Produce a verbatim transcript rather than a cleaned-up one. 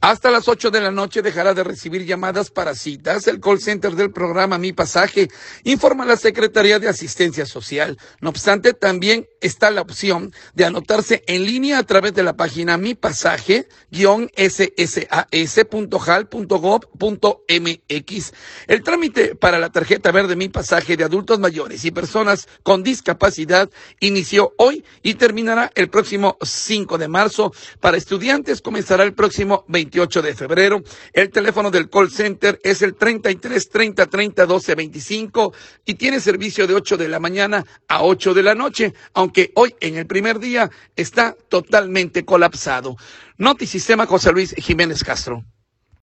Hasta las ocho de la noche dejará de recibir llamadas para citas. El call center del programa Mi Pasaje informa a la Secretaría de Asistencia Social. No obstante, también está la opción de anotarse en línea a través de la página mi pasaje guion s s a s punto j a l punto gov punto m x. El trámite para la tarjeta verde Mi Pasaje de adultos mayores y personas con discapacidad inició hoy y terminará el próximo cinco de marzo. Para estudiantes comenzará el próximo veintiocho de febrero. El teléfono del call center es el treinta y tres, treinta, treinta, doce, veinticinco y tiene servicio de ocho de la mañana a ocho de la noche, aunque hoy en el primer día está totalmente colapsado. Notisistema José Luis Jiménez Castro.